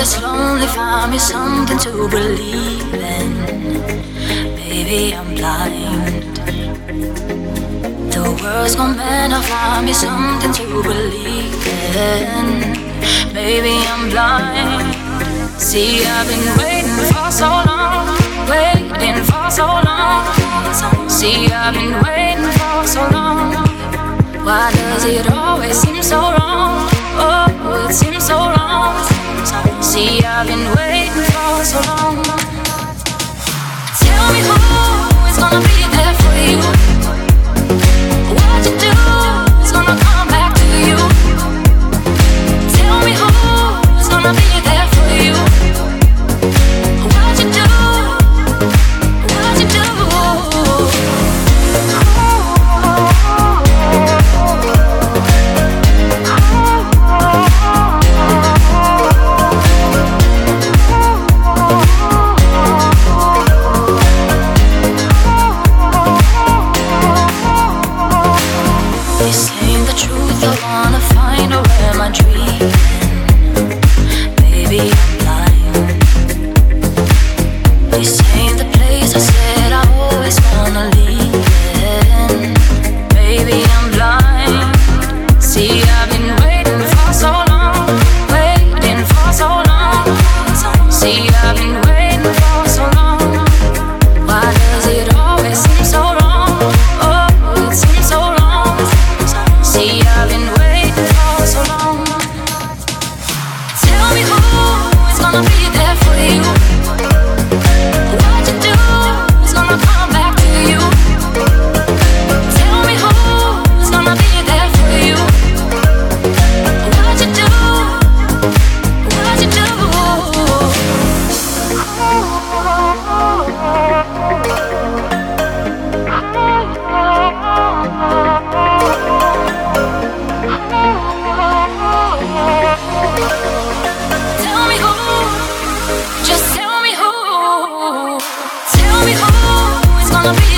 it's lonely, find me something to believe in. Baby, I'm blind. The world's gone mad, now find me something to believe in. Baby, I'm blind. See, I've been waiting for so long, waiting for so long. See, I've been waiting for so long. Why does it always seem so wrong? Oh, it seems so wrong. See, I've been waiting for so long. Tell me who is gonna be there for you. What you do is gonna come back to you. Tell me who is gonna be there for you. What you do, what you do. This ain't the truth, I wanna find out where my dream. Baby, I'm blind. This ain't the place I said I always wanna leave in. Baby, I'm blind. See, I've been waiting for so long, waiting for so long. See, I've been waiting for so long. Why does it always seem so wrong? Oh, it seems so wrong. See, I've been waiting for so long. Tell me who is gonna be there for you. What you do is gonna come back to you. Tell me who is gonna be there for you. What you do, what you do. Tell me who, just tell me who. Tell me who is gonna be